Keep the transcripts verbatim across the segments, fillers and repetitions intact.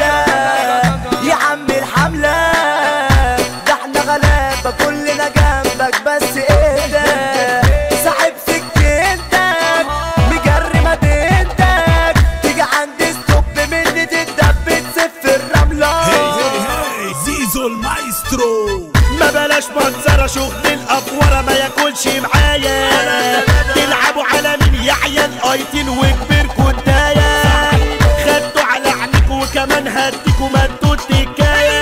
الحملة يا عم الحملة، ده احنا غلابة كلنا جنبك بس اهدى. صاحب سكتك مجري مدينتك، تيجي عندي ستوب مني تتدب تسف الرملة. هي هي هي زيزو المايسترو. ما بلاش منظرة شغل الأفورة ما ياكلش معايا، تلعبوا على مين يا عيال ايتين وكبير كنتايا، خدتوا على عينيكوا وكمان هديكوا ما انتوا التكاية.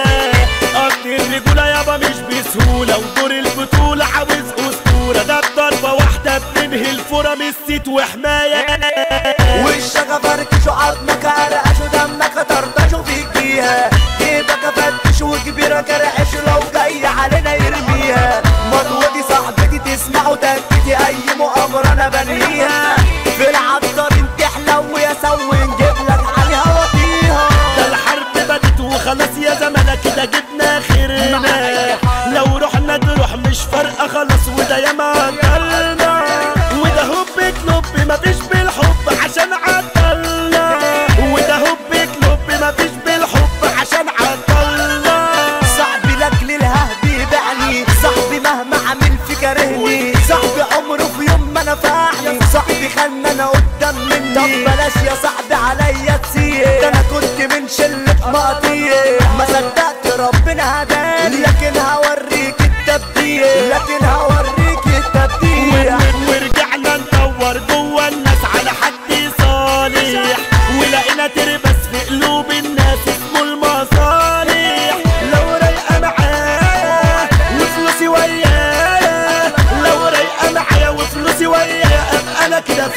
اصل الرجولة يابا مش بسهولة، ودور البطولة عاوز اسطورة، ده بضربة واحدة بننهي الفورة من الست وحماية. وشك فركش وعظمك عرقش ودمك طرطش فيكيها، جيبك فتش وكبيرة كرعش لو جاي علينا يرميها. مضوتي صاحبتي تسمع وتكتي اي مؤامرة انا بنهيها، في العطارين تحلو يا سوي نجيب لك عليها وطيها. ده الحرب بدت وخلاص يا زمانة كده جبنا خيرنا، لو رحنا نروح مش فارقة خلاص وده ياما عطلنا، وده هوب كلوب مفيش بالحب عشان عطلنا، وده هوب كلوب مفيش بالحب عشان عطلنا. صاحبي لك للهب يبيعني، صاحبي مهما عمل في كارهني، صاحبي عمره في يوم ما نفعني، صاحبي خلنا انا قدام مني. طب بلاش يا صاحبي عليا تسير، ده انا كنت من شلة مقاطير، ما صدقت ربنا هداني، لكن هوريك التبديل، لكن هوريك التبديل. ورجعنا ندور جوا الناس على حد صالح، ولقينا تربس في قلوب الناس اسمه المصالح. لو رايقة معايا وفلوسي ويايا، لو رايقة معايا وفلوسي ويايا ابقى انا كده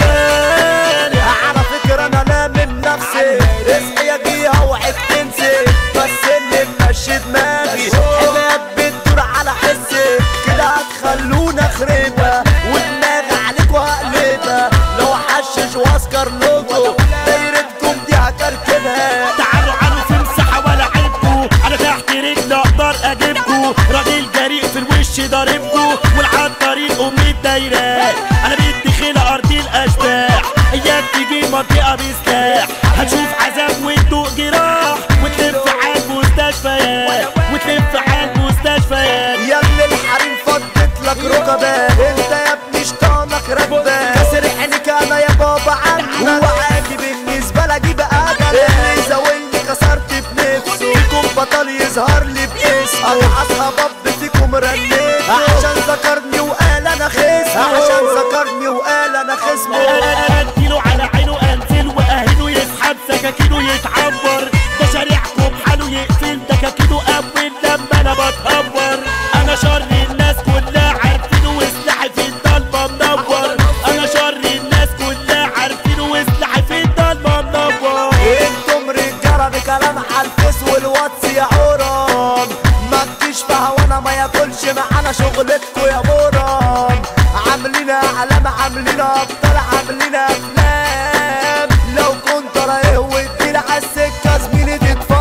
فاني. على فكرة انا لا من نفسي، اصحي اجيها وعد تنسي، بس اللي ماشي دماغي حمايات بتدور على حسي، كده هتخلونا خريبة ودماغي عليكوا هقلبها، لو حشش واسكر لوجو دايرتكم دي هكركبها. تعالوا عنوا في مساحة ولا عيبكوا، انا تحت رجلي اقدر اجيبكوا، راجل جريء في الوش ضاربكوا، والعالطريق امي الدايرات، انا بدي خيلة ارض الاشباح، اياك تيجي منطقة بسلاح، هتشوف عذاب وتدوق جراح، وتلف على المستشفيات، وتلف على المستشفيات. يا ابن الحريم فضت لك ركبات، انت يا ابني شطانك راكبة، كسر عينيك انا يا بابا عنك، وعادي بالنسبة لي دي بقى اللي زاولني كسرت بنفسه، فيكم بطل يظهر لي باسمه، انا اصحاب فيكم رنيت عشان ذكرني وقال انا خصمه، عشان ذكرني وقال انا خصمه. اديله على عينه انزل واهله يسحب سكاكينه يتعبر، ده شارعكم حاله يقفل دكاكينه اول لما انا بتهور، انا شر الناس كلها عارفينه وسلاحي في الضلمه منور، انا شر الناس كلها عارفينه وسلاحي في الضلمه منور. انتم رجاله بكلام عالفيس والواتس يا عوران، ما تجيش فيها وانا ما ياكلش معانا شغلتكوا يا موران، عاملين اعلام عاملين ابطال عاملين افلام، لو كنت رايه واديل عالسكه زميلي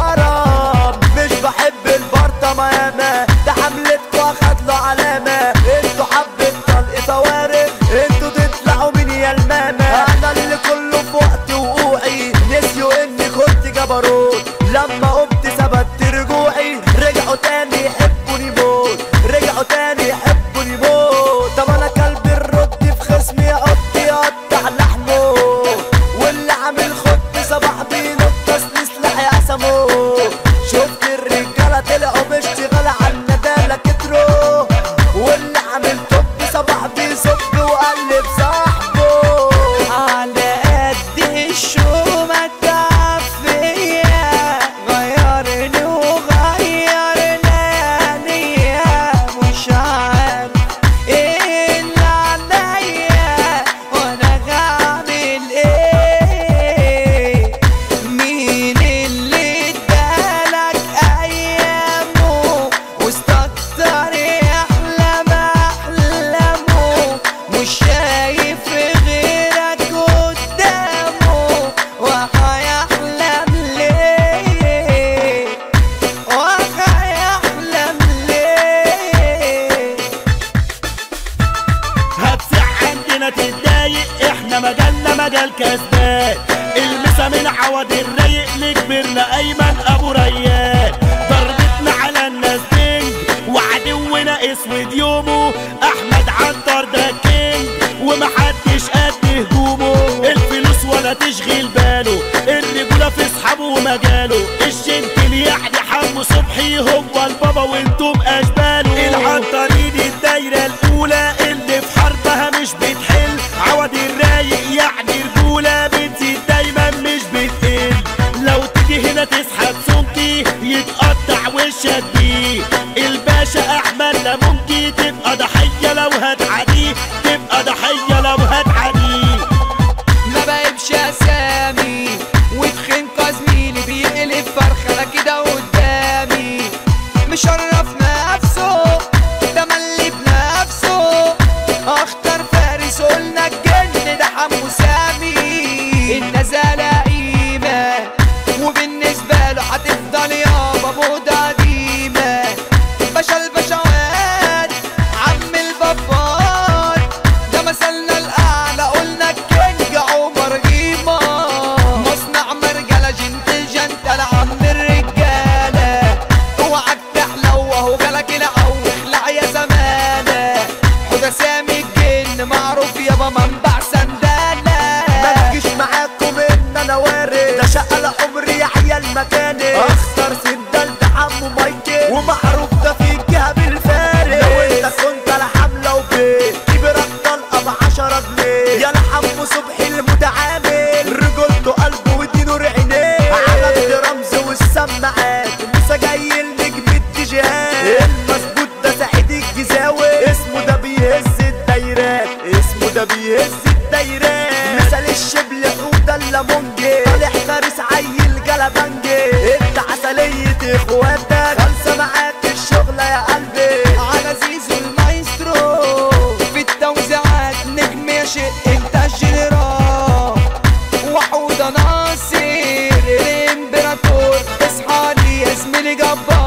تتفرم، مش بحب البرطه ماما، ده حملتكوا اخد له علامه، انتوا حبة طلق فوارغ، انتوا تطلعوا من يا الماما، انا اللي كله في وقت وقوعي، نسيوا اني كنت جبروت، لما قمت ثبت رجوعي، رجعوا تاني يحبوني موت، رجعوا تاني يحبوني موت. طب انا كلب الرد في خصمي يقط يقطع لحمه، واللي عامل خد صباح بينط اصل سلاحي قسمه، شفت الرجاله طلعوا باشتغال على الندالة كتروا، واللي عامل توب صباح بيصب وقلب صاحبه، على قد الشو ما تعب فيا، غيرني وغير كبرنا ايمن ابو ريان. ضربتنا على الناس دنج وعدونا اسود يومه، احمد عنتر ده كينج ومحدش قد هجومه. الفلوس ولا تشغل باله، الرجولة في اصحابه ومجاله. الجنتل يعني حمو صبحي هو البابا وانتم اشباله. العنترين الدايرة الاولى اللي في حربها مش بتحل، عوض الرايق يعني رجولة بتزيد دايما مش بتقل. لو تيجي هنا تسحب سمكي يتقطع وشك بيه. الباشا احمد لممكن تبقى ضحية لو هتعديه، تبقى ضحية لو هتعديه. ما بقيبش اسامي وتخنقة زميلي بيقلب فرخة كده قدامي. مشرف نفسه تملي بنفسه، اختار فارس قلنا الجن ده حمو سامي. النزالة قيمة وبالنسبة له هتفضل يابا بوضة قديمة. باشا البشوات عم البابات ده مثلنا الاعلى قلنا الكينج عمر قيمة. مصنع مرجلة جنتل جنتل عم الرجالة، اوعك تحلو وهو جالك العوخ لا يا زمانة. حوده سامي الجن معروف يابا منبع سندالة. ما تجيش معاكم ان انا وارد، ده شقة لعمري يا عيال مكاني. اخسر سندال ده عمو مايكل ومعروف ده في الجهة بالفارق. لو انت كنت على حملة وبيت كبرك طلقة بعشرة جنيه. يا لحمو صبحي المتعامل رجولته قلبه ودينه رعينيه. عملت رمز والسماعات لسه جاي النجم التجهات. المظبوط ده سعيد الجزاوي اسمه ده بيهز الدايرات، اسمه ده بيهز الدايرات. مثل الشبل حوده الليمونجي طالع فارس عيل جلبنجي. انت عسلية اخواتك خالصة معاك الشغلة يا قلبي. على زيزو المايسترو في التوزيعات نجم يا شق انت الجنرال. وحوده ناصر الامبراطور اصحى لي يا زميلي جبار.